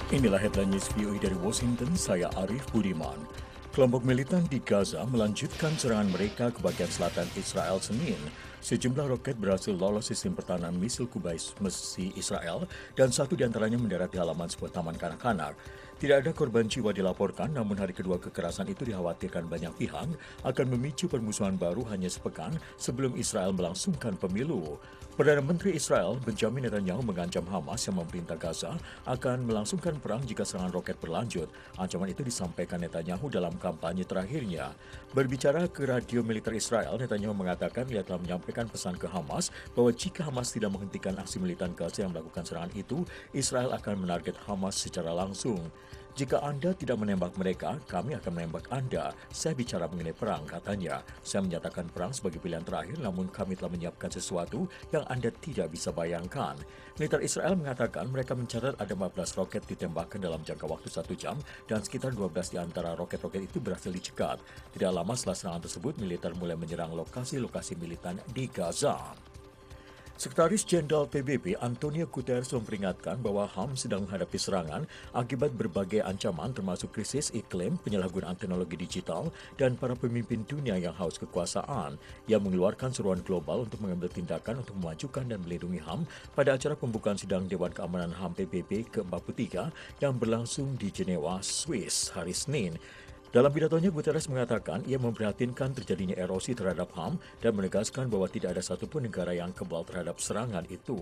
Inilah headline news VOA dari Washington, saya Arif Budiman. Kelompok militan di Gaza melanjutkan serangan mereka ke bagian selatan Israel Senin. Sejumlah roket berhasil lolos sistem pertahanan misil kubais Mesir Israel dan satu diantaranya mendarat di halaman sebuah taman kanak-kanak. Tidak ada korban jiwa dilaporkan, namun hari kedua kekerasan itu dikhawatirkan banyak pihak akan memicu permusuhan baru hanya sepekan sebelum Israel melangsungkan pemilu. Perdana Menteri Israel Benjamin Netanyahu mengancam Hamas yang memerintah Gaza akan melangsungkan perang jika serangan roket berlanjut. Ancaman itu disampaikan Netanyahu dalam kampanye terakhirnya. Berbicara ke radio militer Israel, Netanyahu mengatakan ia telah menyampaikan pesan ke Hamas bahwa jika Hamas tidak menghentikan aksi militan Gaza yang melakukan serangan itu, Israel akan menarget Hamas secara langsung. Jika Anda tidak menembak mereka, kami akan menembak Anda. Saya bicara mengenai perang, katanya. Saya menyatakan perang sebagai pilihan terakhir, namun kami telah menyiapkan sesuatu yang Anda tidak bisa bayangkan. Militer Israel mengatakan mereka mencatat ada 14 roket ditembakkan dalam jangka waktu 1 jam dan sekitar 12 di antara roket-roket itu berhasil dicegat. Tidak lama setelah serangan tersebut, militer mulai menyerang lokasi-lokasi militan di Gaza. Sekretaris Jenderal PBB Antonio Guterres memperingatkan bahwa HAM sedang menghadapi serangan akibat berbagai ancaman termasuk krisis iklim, penyalahgunaan teknologi digital, dan para pemimpin dunia yang haus kekuasaan. Ia mengeluarkan seruan global untuk mengambil tindakan untuk memajukan dan melindungi HAM pada acara pembukaan sidang Dewan Keamanan HAM PBB ke-43 yang berlangsung di Jenewa, Swiss hari Senin. Dalam pidatonya, Guterres mengatakan ia memprihatinkan terjadinya erosi terhadap HAM dan menegaskan bahwa tidak ada satupun negara yang kebal terhadap serangan itu.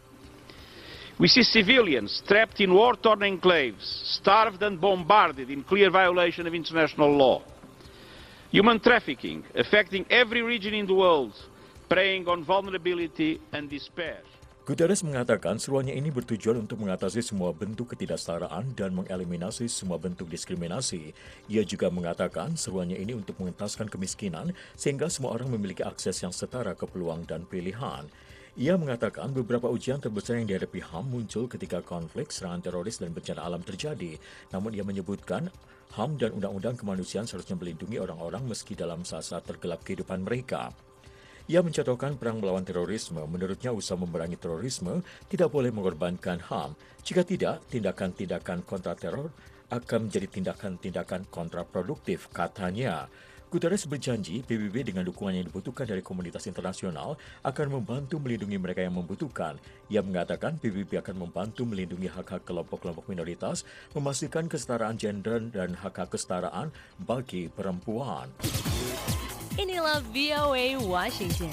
We see civilians trapped in war-torn enclaves, starved and bombarded in clear violation of international law. Human trafficking affecting every region in the world, preying on vulnerability and despair. Guterres mengatakan seruannya ini bertujuan untuk mengatasi semua bentuk ketidaksetaraan dan mengeliminasi semua bentuk diskriminasi. Ia juga mengatakan seruannya ini untuk mengentaskan kemiskinan sehingga semua orang memiliki akses yang setara ke peluang dan pilihan. Ia mengatakan beberapa ujian terbesar yang dihadapi HAM muncul ketika konflik, serangan teroris dan bencana alam terjadi. Namun ia menyebutkan HAM dan undang-undang kemanusiaan seharusnya melindungi orang-orang meski dalam saat-saat tergelap kehidupan mereka. Ia mencontohkan perang melawan terorisme. Menurutnya usaha memerangi terorisme tidak boleh mengorbankan HAM. Jika tidak, tindakan-tindakan kontra teror akan menjadi tindakan-tindakan kontraproduktif, katanya. Guterres berjanji PBB dengan dukungan yang dibutuhkan dari komunitas internasional akan membantu melindungi mereka yang membutuhkan. Ia mengatakan PBB akan membantu melindungi hak-hak kelompok-kelompok minoritas, memastikan kesetaraan gender dan hak-hak kesetaraan bagi perempuan. Inilah VOA Washington.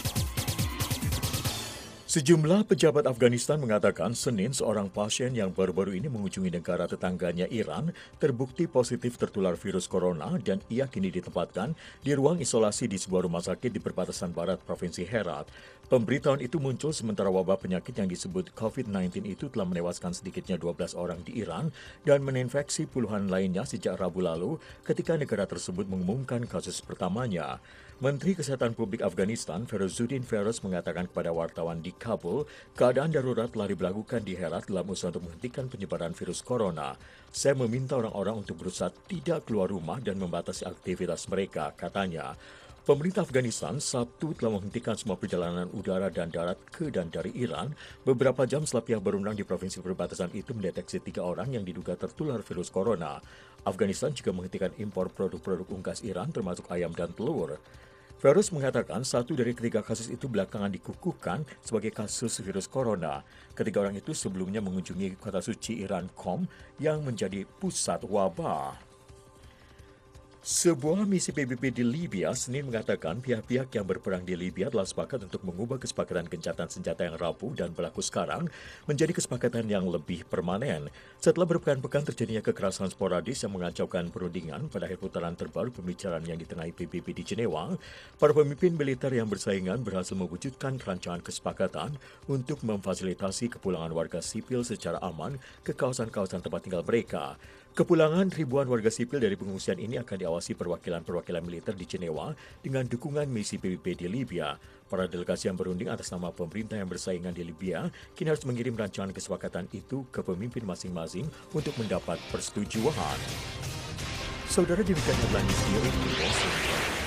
Sejumlah pejabat Afghanistan mengatakan Senin seorang pasien yang baru-baru ini mengunjungi negara tetangganya Iran terbukti positif tertular virus corona dan ia kini ditempatkan di ruang isolasi di sebuah rumah sakit di perbatasan barat Provinsi Herat. Pemberitahuan itu muncul sementara wabah penyakit yang disebut COVID-19 itu telah menewaskan sedikitnya 12 orang di Iran dan meninfeksi puluhan lainnya sejak Rabu lalu ketika negara tersebut mengumumkan kasus pertamanya. Menteri Kesehatan Publik Afghanistan Feruzuddin Feroz mengatakan kepada wartawan di Kabul, keadaan darurat telah diberlakukan di Herat dalam usaha untuk menghentikan penyebaran virus corona. Saya meminta orang-orang untuk berusaha tidak keluar rumah dan membatasi aktivitas mereka, katanya. Pemerintah Afghanistan Sabtu telah menghentikan semua perjalanan udara dan darat ke dan dari Iran beberapa jam setelah pihak berwenang di provinsi perbatasan itu mendeteksi 3 orang yang diduga tertular virus corona. Afghanistan juga menghentikan impor produk-produk unggas Iran termasuk ayam dan telur. Feroz mengatakan 1 dari 3 kasus itu belakangan dikukuhkan sebagai kasus virus corona. 3 orang itu sebelumnya mengunjungi kota suci Iran Qom yang menjadi pusat wabah. Sebuah misi PBB di Libya Senin mengatakan pihak-pihak yang berperang di Libya telah sepakat untuk mengubah kesepakatan gencatan senjata yang rapuh dan berlaku sekarang menjadi kesepakatan yang lebih permanen. Setelah berpekan-pekan terjadinya kekerasan sporadis yang mengacaukan perundingan pada akhir putaran terbaru pembicaraan yang ditengahi PBB di Jenewa, para pemimpin militer yang bersaingan berhasil mewujudkan rancangan kesepakatan untuk memfasilitasi kepulangan warga sipil secara aman ke kawasan-kawasan tempat tinggal mereka. Kepulangan ribuan warga sipil dari pengungsian ini akan diawasi perwakilan-perwakilan militer di Jenewa dengan dukungan misi PBB di Libya. Para delegasi yang berunding atas nama pemerintah yang bersaingan di Libya kini harus mengirim rancangan kesepakatan itu ke pemimpin masing-masing untuk mendapat persetujuan. Saudara, demikian headline news di Washington.